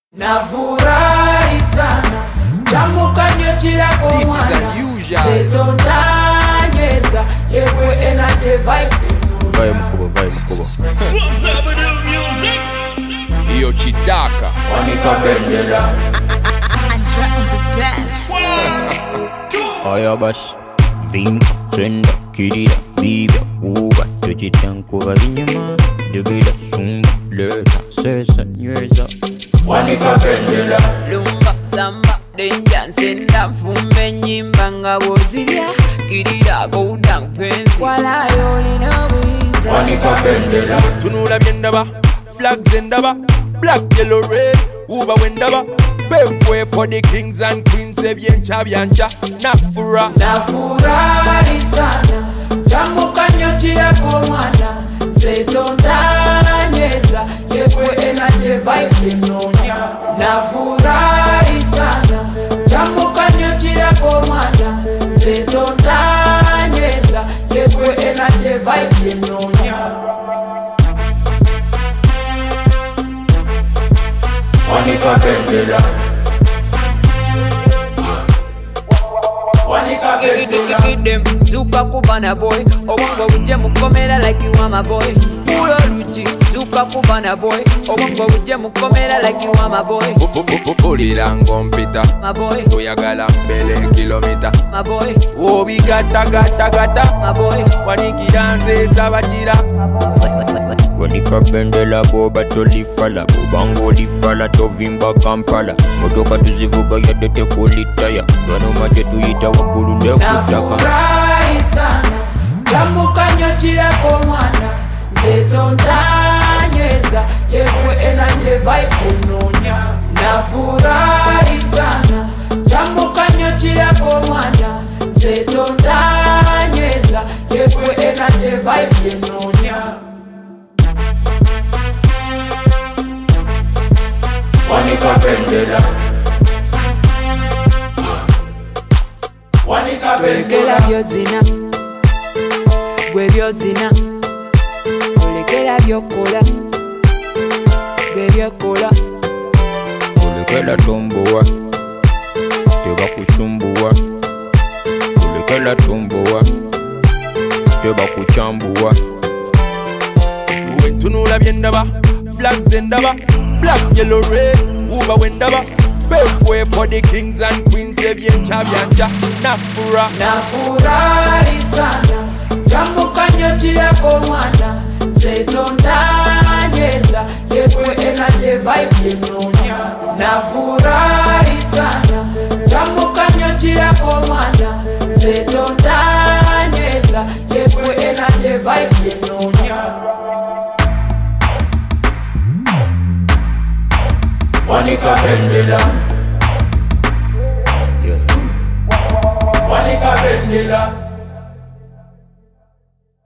Nafurahi sana Jamuka nyochira kwa mwana Zetotanyeza Yekwe energy vibe Vibe mkubwa Iyo chitaka Wanika bendera Aya bash Vim, Senda, Kirida, Bibia, Uba Tujitankuva vinyama Dugida, Sumba, Leta, Sesa, Nyeza Wanika bendera Lumba, Samba, Denja, Senda, Mfumbe, Nyimba, Ngawozilya Kirida, Gouda, Mpenzi Wala yoli na wiza Wanika bendera Tunula myendaba, flags endaba Black, yellow, red, Uba wendaba Pave way for the kings and queens Ebyencha, byancha, Nafura Nafurahi sana Jamuka nyochira kwa mwana Zetotanyeza Yekwe energy vibe Yenonya Nafurahi sana Jamuka nyochira kwa mwana Zetotanyeza Yekwe energy vibe Yenonya Wanika bendera Wanika bendera Them Zuka kubana boy Obongo uje mukomera like you are my boy Ulo luchi Zuka kubana boy Obongo uje mukomera like you are my boy Pulira ngompita My boy Tuyagala mbele kilomita My boy Obi gata My boy Wanikira nze sabachira Wanika bendela boba tolifala Bobango lifala tovimba Kampala Motoka tuzivuga yadete kulitaya Gano maje tuyita wakulu ndekutaka Nafurahi sana Jamuka nyochira kwa mwana Zetotanyeza Yekwe energy vibe Yenonya Nafurahi sana Jamuka nyochira kwa mwana Zetotanyeza Yekwe energy vibe Yenonya Wanika bendera Wanika bendera Olekera byozina Gwe byozina Olekera byokola Gwe byokola Olekela tombowa Teba kusumbuwa Olekela tombowa Teba kuchambuwa Tunula myendaba, flags endaba Black, yellow, red, Uba wendaba Pave way for the kings and queens Ebyencha, byancha, Nafura Nafurahi sana Jamuka nyochira kwa mwana Zetotanyeza Yekwe energy vibe Yenonya Nafurahi sana Jamuka nyochira kwa mwana Zetotanyeza Yekwe energy vibe Yenonya Wanika bendera